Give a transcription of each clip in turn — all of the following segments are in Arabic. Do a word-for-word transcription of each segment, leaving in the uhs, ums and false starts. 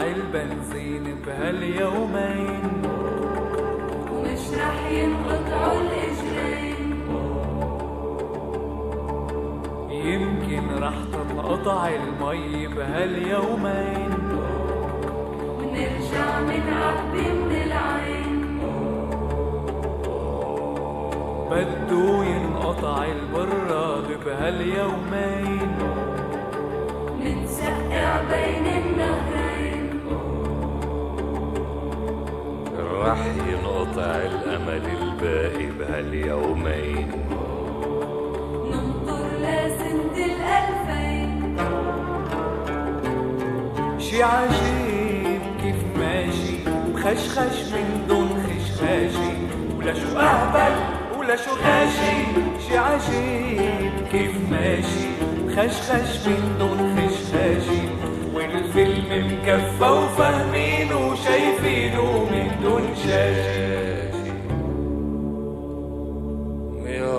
البنزين بهاليومين، ومش رح ينقطعوا الإجرين. يمكن رح تنقطع المي بهاليومين، ونرجع منعبي من العين. بدو ينقطع البراد بهاليومين، نتسقع بين النهرين. رح ينقطع الأمل الباقي بهاليومين، ننطر لسنة الألفين. شي عجيب كيف ماشي مخشخش من دون خشخاشي، ولا شو أهبل ولا شو غاشي. شي عجيب كيف ماشي مخشخش من دون خشخاشي، والفيلم مكفى وفاهمينه وشايفينه من دون شاشي. يا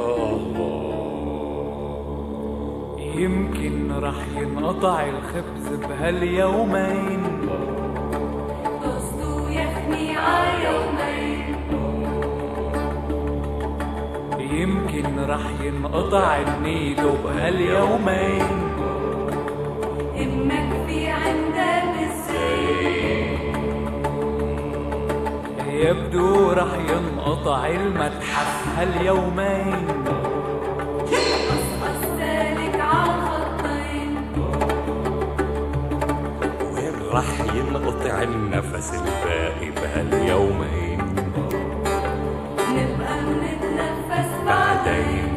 الله يمكن رح ينقطع الخبز بهاليومين، توست ويخني عيومين. يمكن رح ينقطع النيلو بهاليومين، همك في عندها بالزين. يبدو رح ينقطع المتحف هاليومين، قصقص سالك عالخطين. وين رح ينقطع النفس الباقي بهاليومين، نبقى منتنفس بعدين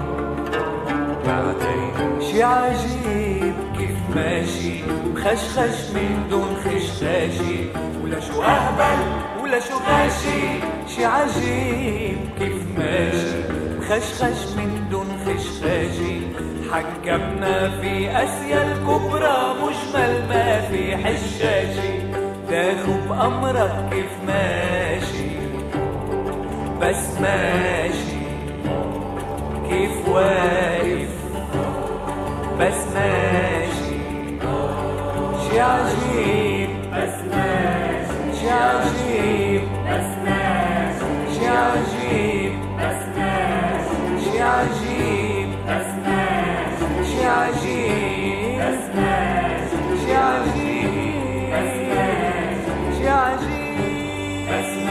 بعدين. شي عجيب كيف ماشي مخشخش من دون خشخاشي، ولا شو أهبل ولا شو غاشي. شي عجيب كيف ماشي مخشخش من دون خشخاشي، حكمنا في آسيا الكبرى مجمل ما في حشاشي. تاخو بأمرك كيف ماشي بس ماشي، كيف واقف بس ماشي. شي عجيب بس ماشي، شي عجيب بس ماشي، شي عجيب بس ماشي، شي عجيب بس ماشي، شي عجيب بس ماشي، شي عجيب بس ماشي، شي عجيب بس ماشي.